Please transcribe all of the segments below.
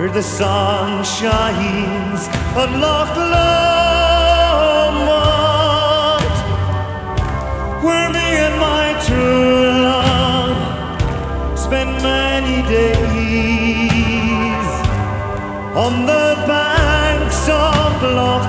the sun shines on Loch Lomond, where me and my true love spent many days on the banks of Loch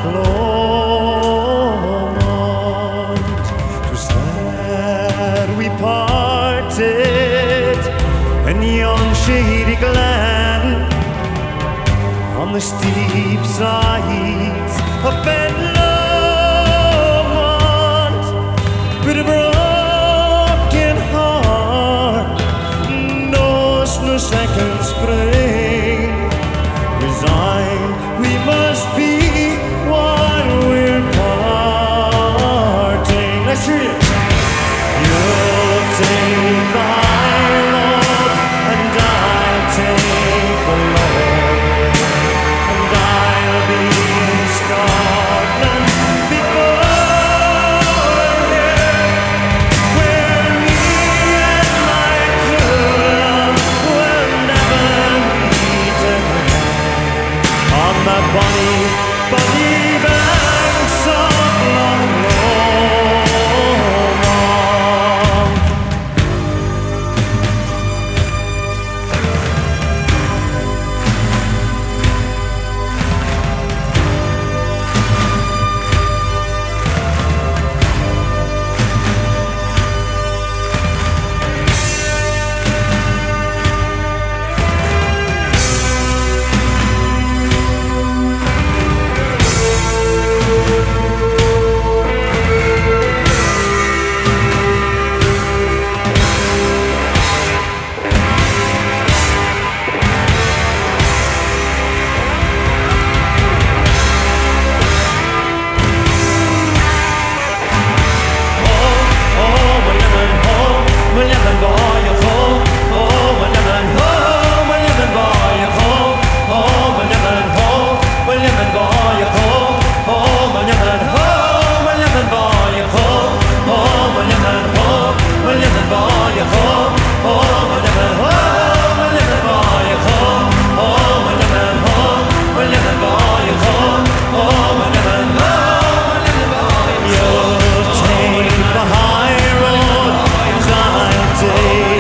Lomond. 'Twas there we parted in yon shady glen, on the steep sides of Ben Lomond, with a broken heart knows no second spring. Resigned we must be while we're parting. Let's hear it. You'll take the high road and I'll take the low. Scotland before you, where me and my true love will never meet again, on the bonny, bonny banks of Loch Lomond. Take the high road, I'll take